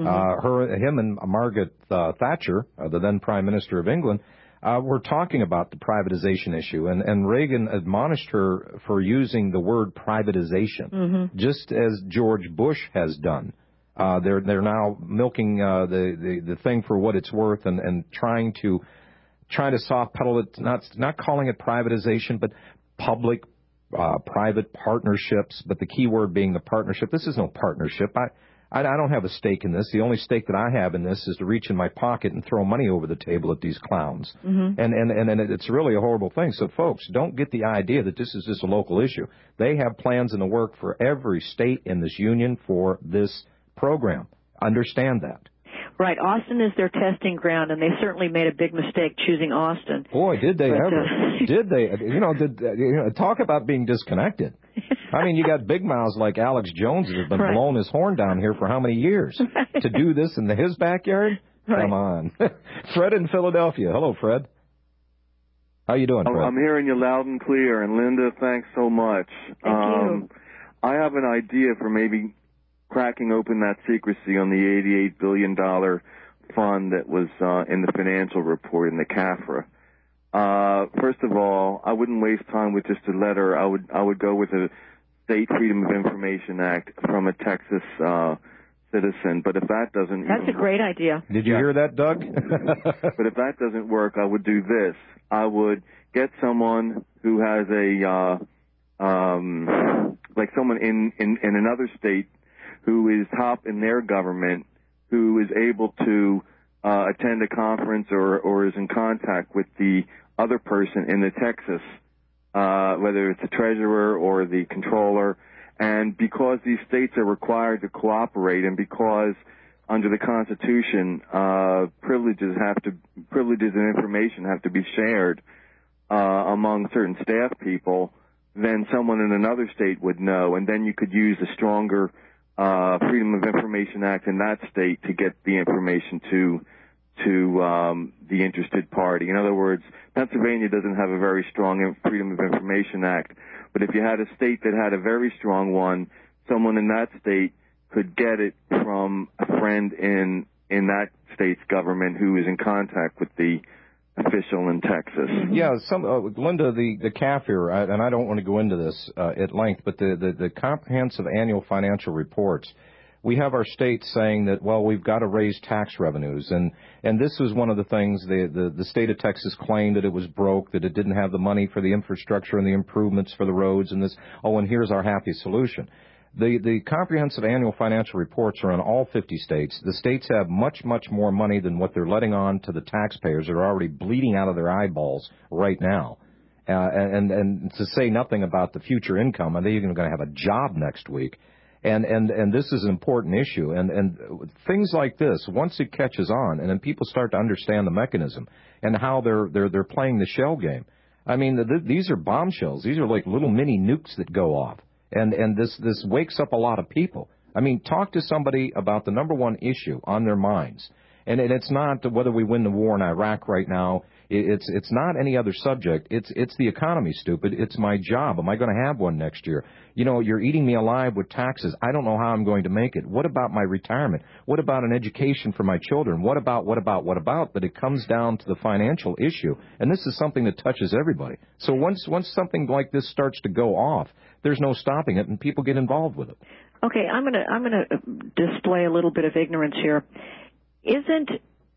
Him and Margaret Thatcher, the then Prime Minister of England, were talking about the privatization issue, and Reagan admonished her for using the word privatization, just as George Bush has done. They're now milking the thing for what it's worth and trying to soft pedal it, not calling it privatization, but public-private partnerships, but the key word being the partnership. This is no partnership. I don't have a stake in this. The only stake that I have in this is to reach in my pocket and throw money over the table at these clowns. And it's really a horrible thing. So, folks, don't get the idea that this is just a local issue. They have plans in the work for every state in this union for this program. Understand that. Right. Austin is their testing ground, and they certainly made a big mistake choosing Austin. Boy, did they ever. Did they? Talk about being disconnected. I mean, you got big mouths like Alex Jones that have been blowing his horn down here for how many years? To do this in his backyard? Come on. Fred in Philadelphia. Hello, Fred. How you doing, Fred? I'm hearing you loud and clear. And, Linda, thanks so much. Thank you. I have an idea for maybe cracking open that secrecy on the $88 billion fund that was in the financial report in the CAFRA. First of all, I wouldn't waste time with just a letter. I would go with a State Freedom of Information Act from a Texas citizen. But if that doesn't... That's a great idea. Did you hear that, Doug? But if that doesn't work, I would do this. I would get someone who has like someone in another state who is top in their government, who is able to attend a conference or is in contact with the other person in the Texas, whether it's the treasurer or the controller. And because these states are required to cooperate, and because under the Constitution privileges and information have to be shared among certain staff people, then someone in another state would know, and then you could use a stronger Freedom of Information Act in that state to get the information to the interested party. In other words, Pennsylvania doesn't have a very strong Freedom of Information Act, but if you had a state that had a very strong one, someone in that state could get it from a friend in that state's government who is in contact with the official in Texas. Yeah, Linda, the CAFR, and I don't want to go into this at length, but the comprehensive annual financial reports, we have our states saying that, well, we've got to raise tax revenues, and this was one of the things the state of Texas claimed, that it was broke, that it didn't have the money for the infrastructure and the improvements for the roads and this. Oh, and here's our happy solution. The comprehensive annual financial reports are in all 50 states. The states have much, much more money than what they're letting on to the taxpayers that are already bleeding out of their eyeballs right now. And to say nothing about the future income, are they even going to have a job next week? And this is an important issue. And things like this, once it catches on, and then people start to understand the mechanism and how they're playing the shell game. I mean, these are bombshells. These are like little mini nukes that go off. And this wakes up a lot of people. I mean, talk to somebody about the number one issue on their minds. And it's not whether we win the war in Iraq right now. It's not any other subject. It's the economy, stupid. It's my job. Am I going to have one next year? You know, you're eating me alive with taxes. I don't know how I'm going to make it. What about my retirement? What about an education for my children? What about? But it comes down to the financial issue. And this is something that touches everybody. So once something like this starts to go off, there's no stopping it, and people get involved with it. Okay, I'm gonna display a little bit of ignorance here. Isn't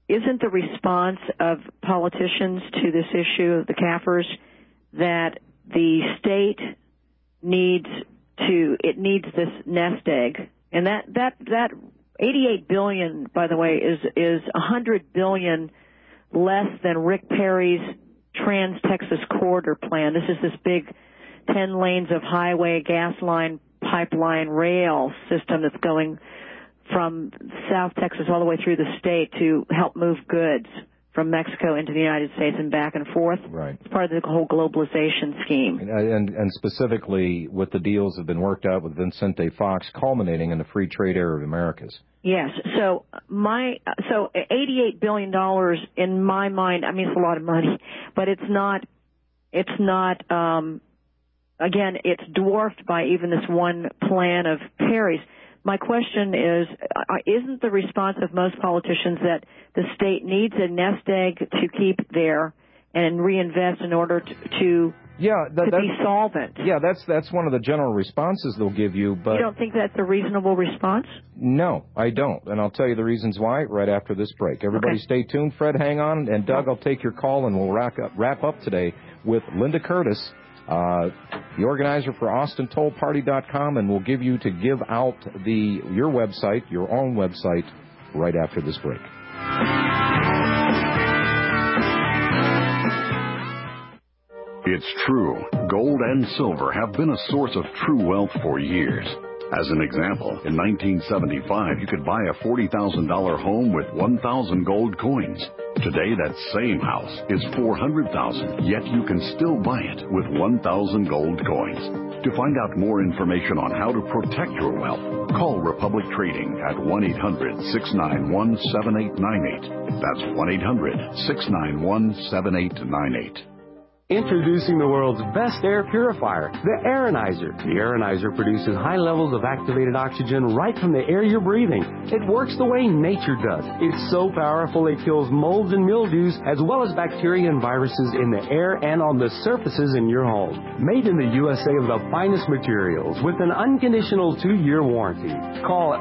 isn't the response of politicians to this issue of the CAFRs that the state needs this nest egg, and that $88 billion, by the way, is $100 billion less than Rick Perry's Trans-Texas Corridor Plan. This is this big 10 lanes of highway, gas line, pipeline, rail system that's going from South Texas all the way through the state to help move goods from Mexico into the United States and back and forth. Right. It's part of the whole globalization scheme. And specifically with the deals that have been worked out with Vicente Fox, culminating in the free trade era of the Americas. Yes. So $88 billion in my mind, I mean, it's a lot of money, but it's not, again, it's dwarfed by even this one plan of Perry's. My question is, isn't the response of most politicians that the state needs a nest egg to keep there and reinvest in order to be solvent? Yeah, that's one of the general responses they'll give you. But you don't think that's a reasonable response? No, I don't. And I'll tell you the reasons why right after this break. Everybody stay tuned. Fred, hang on. And Doug, I'll take your call, and we'll wrap up today with Linda Curtis, the organizer for AustinTollParty.com, and we'll give you to give out your website, your own website, right after this break. It's true. Gold and silver have been a source of true wealth for years. As an example, in 1975, you could buy a $40,000 home with 1,000 gold coins. Today, that same house is $400,000, yet you can still buy it with 1,000 gold coins. To find out more information on how to protect your wealth, call Republic Trading at 1-800-691-7898. That's 1-800-691-7898. Introducing the world's best air purifier, the Aironizer. The Aironizer produces high levels of activated oxygen right from the air you're breathing. It works the way nature does. It's so powerful it kills molds and mildews as well as bacteria and viruses in the air and on the surfaces in your home. Made in the USA with the finest materials with an unconditional 2-year warranty. Call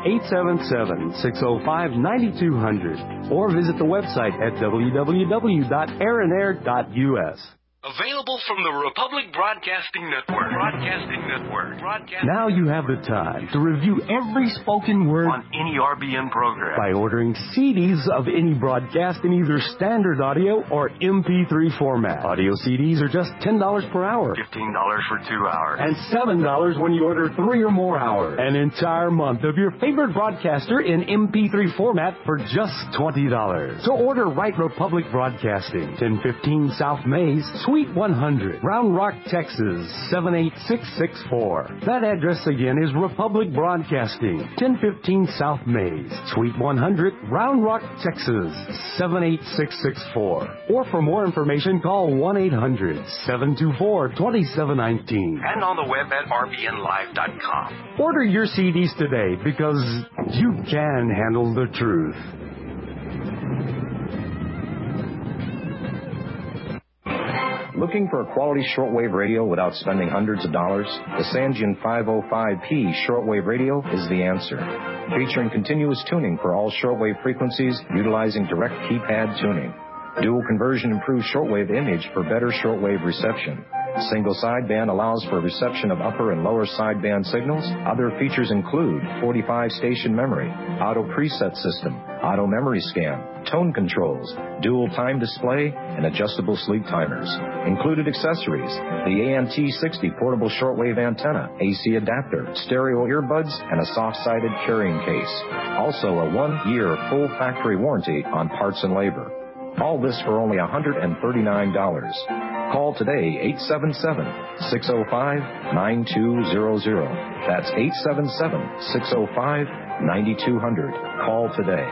877-605-9200 or visit the website at www.aeronair.us. Available from the Republic Broadcasting Network. Now you have the time to review every spoken word on any RBN program by ordering CDs of any broadcast in either standard audio or MP3 format. Audio CDs are just $10 per hour, $15 for 2 hours, and $7 when you order 3 or more hours. An entire month of your favorite broadcaster in MP3 format for just $20. So order right Republic Broadcasting, 1015 South Mays, Suite 100, Round Rock, Texas, 78664. That address again is Republic Broadcasting, 1015 South Mays, Suite 100, Round Rock, Texas, 78664. Or for more information, call 1-800-724-2719. And on the web at rbnlive.com. Order your CDs today because you can handle the truth. Looking for a quality shortwave radio without spending hundreds of dollars? The Sangean 505P shortwave radio is the answer. Featuring continuous tuning for all shortwave frequencies, utilizing direct keypad tuning. Dual conversion improves shortwave image for better shortwave reception. Single sideband allows for reception of upper and lower sideband signals. Other features include 45-station memory, auto preset system, auto memory scan, tone controls, dual time display, and adjustable sleep timers. Included accessories, the ANT60 portable shortwave antenna, AC adapter, stereo earbuds, and a soft-sided carrying case. Also a 1-year full factory warranty on parts and labor. All this for only $139. Call today, 877-605-9200. That's 877-605-9200. Call today.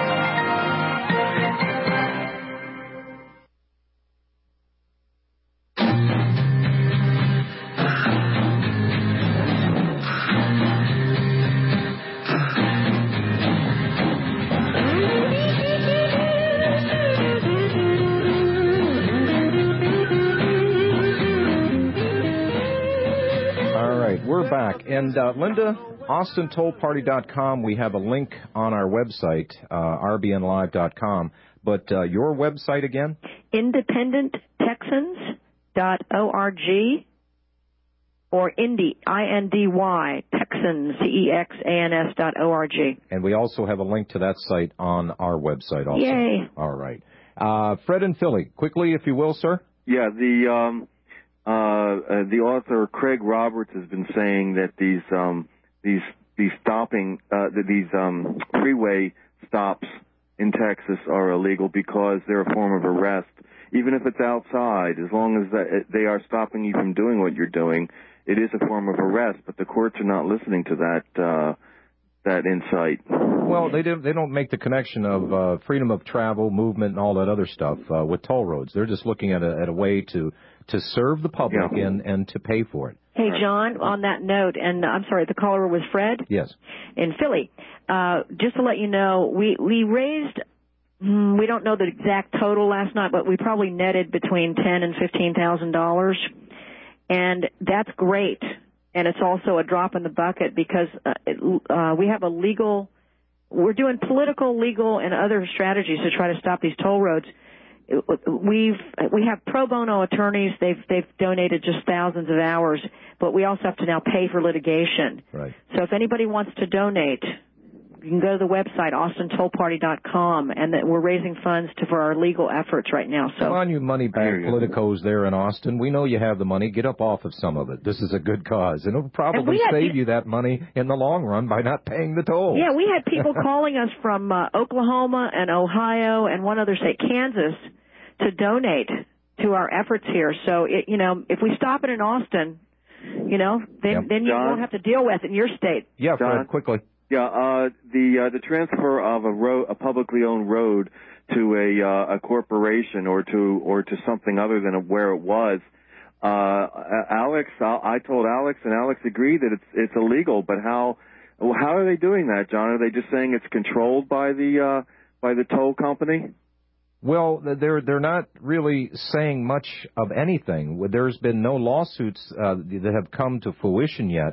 We're back. And Linda, AustinTollParty.com, we have a link on our website, rbnlive.com. But your website again? IndependentTexans.org or Indy, I-N-D-Y, Texans, Texans.org. And we also have a link to that site on our website also. Yay. All right. Fred in Philly, quickly, if you will, sir. Yeah, the author Craig Roberts has been saying that these freeway stops in Texas are illegal because they're a form of arrest. Even if it's outside, as long as they are stopping you from doing what you're doing, it is a form of arrest. But the courts are not listening to that insight. Well, they don't make the connection of freedom of travel, movement, and all that other stuff with toll roads. They're just looking at a way to serve the public and to pay for it. Hey, John, on that note, and I'm sorry, the caller was Fred? Yes. In Philly. Just to let you know, we raised, we don't know the exact total last night, but we probably netted between $10,000 and $15,000. And that's great. And it's also a drop in the bucket because we have we're doing political, legal, and other strategies to try to stop these toll roads. We have pro bono attorneys. They've donated just thousands of hours, but we also have to now pay for litigation. Right. So if anybody wants to donate, you can go to the website, austintollparty.com, and that we're raising funds for our legal efforts right now. So come on, you money-bagged politicos there in Austin. We know you have the money. Get up off of some of it. This is a good cause, and it'll probably save you that money in the long run by not paying the toll. Yeah, we had people calling us from Oklahoma and Ohio and one other state, Kansas, to donate to our efforts here. So, if we stop it in Austin, then you won't have to deal with it in your state. Yeah, Fred, quickly. Yeah, the transfer of a publicly owned road to a corporation or to something other than where it was. Alex, I told Alex, and Alex agreed that it's illegal. But how are they doing that, John? Are they just saying it's controlled by the toll company? Well, they're not really saying much of anything. There's been no lawsuits that have come to fruition yet.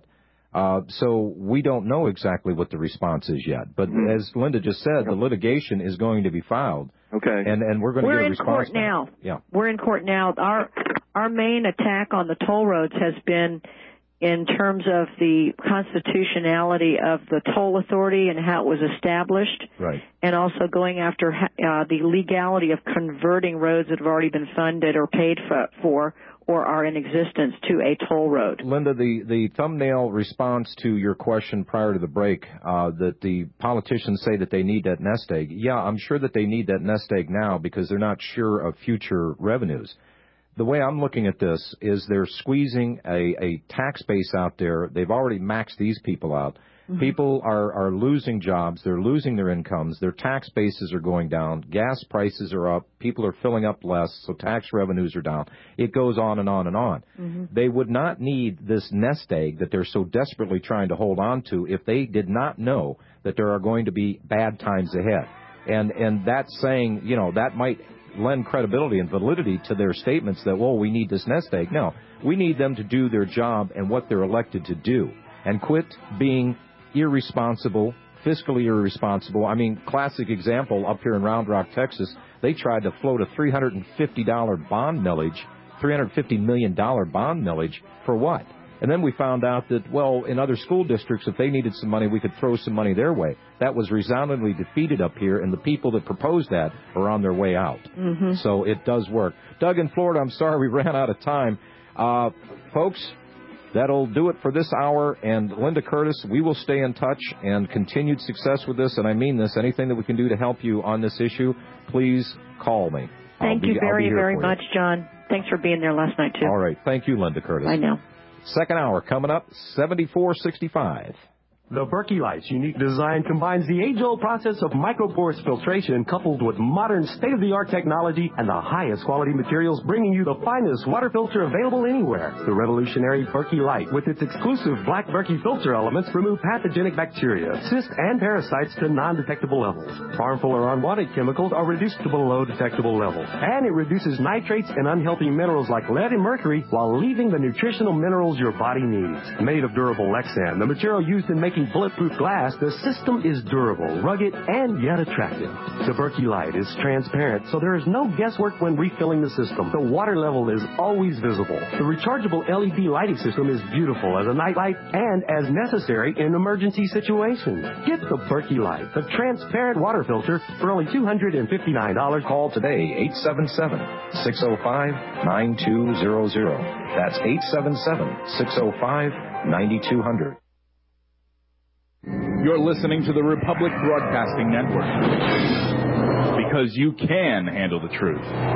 So we don't know exactly what the response is yet. But as Linda just said, the litigation is going to be filed. Okay. And we're going to get a response. We're in court now. Yeah. We're in court now. Our main attack on the toll roads has been in terms of the constitutionality of the toll authority and how it was established. Right. And also going after the legality of converting roads that have already been funded or paid for or are in existence to a toll road. Linda, the thumbnail response to your question prior to the break, that the politicians say that they need that nest egg. Yeah, I'm sure that they need that nest egg now because they're not sure of future revenues. The way I'm looking at this is they're squeezing a tax base out there. They've already maxed these people out. Mm-hmm. People are losing jobs. They're losing their incomes. Their tax bases are going down. Gas prices are up. People are filling up less, so tax revenues are down. It goes on and on and on. Mm-hmm. They would not need this nest egg that they're so desperately trying to hold on to if they did not know that there are going to be bad times ahead. And that's saying, that might lend credibility and validity to their statements that, we need this nest egg. No, we need them to do their job and what they're elected to do and quit being irresponsible, fiscally irresponsible. I mean, classic example up here in Round Rock, Texas, they tried to float a $350 bond millage, $350 million bond millage for what? And then we found out that, in other school districts, if they needed some money, we could throw some money their way. That was resoundingly defeated up here, and the people that proposed that are on their way out. Mm-hmm. So it does work. Doug in Florida, I'm sorry we ran out of time. Folks, that'll do it for this hour. And Linda Curtis, we will stay in touch and continued success with this. And I mean this. Anything that we can do to help you on this issue, please call me. Thank you very, very much, John. Thanks for being there last night, too. All right. Thank you, Linda Curtis. I know. Second hour coming up, 7465. The Berkey Light's unique design combines the age-old process of microporous filtration coupled with modern state-of-the-art technology and the highest quality materials, bringing you the finest water filter available anywhere. The revolutionary Berkey Light, with its exclusive black Berkey filter elements, remove pathogenic bacteria, cysts, and parasites to non-detectable levels. Harmful or unwanted chemicals are reduced to below detectable levels. And it reduces nitrates and unhealthy minerals like lead and mercury while leaving the nutritional minerals your body needs. Made of durable Lexan, the material used in making breaking bulletproof glass, the system is durable, rugged, and yet attractive. The Berkey Light is transparent, so there is no guesswork when refilling the system. The water level is always visible. The rechargeable LED lighting system is beautiful as a night light and as necessary in emergency situations. Get the Berkey Light, the transparent water filter, for only $259. Call today, 877-605-9200. That's 877-605-9200. You're listening to the Republic Broadcasting Network, because you can handle the truth.